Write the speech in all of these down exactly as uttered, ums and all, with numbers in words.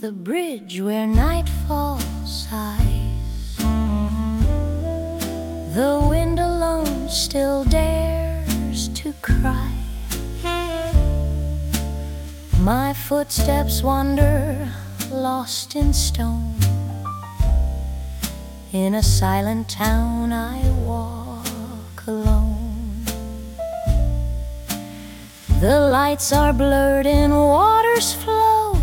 the bridge where nightfall sighs, the wind alone still dares to cry. My footsteps wander, lost in stone. In a silent town I walk alone. The lights are blurred in water's flow.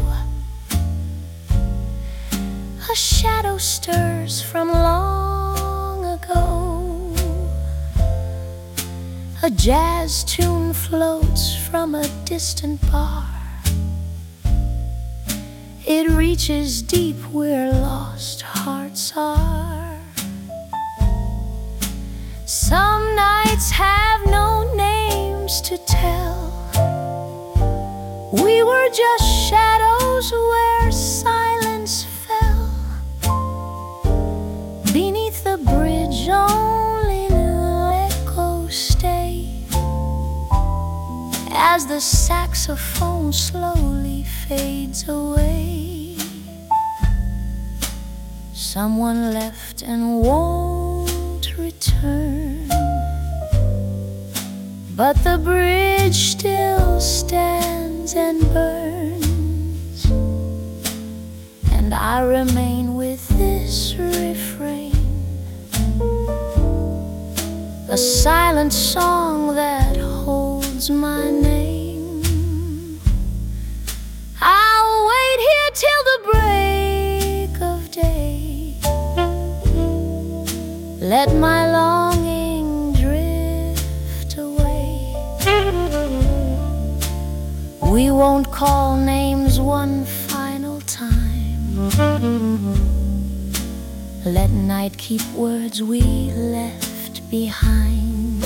A shadow stirs from long ago. A jazz tune floats from a distant bar. It reaches deep where lost hearts are. Some nights have no names to tell. We were just shadows where silence fell. Beneath the bridge only the echoes stay, as the saxophone slowly fades away. Someone left and won't return, but the bridge still stands and burns. And I remain with this refrain, a silent song that holds my name. I'll wait here till the break of day. Let my longing drift away. We won't call names one final time. Let night keep words we left behind.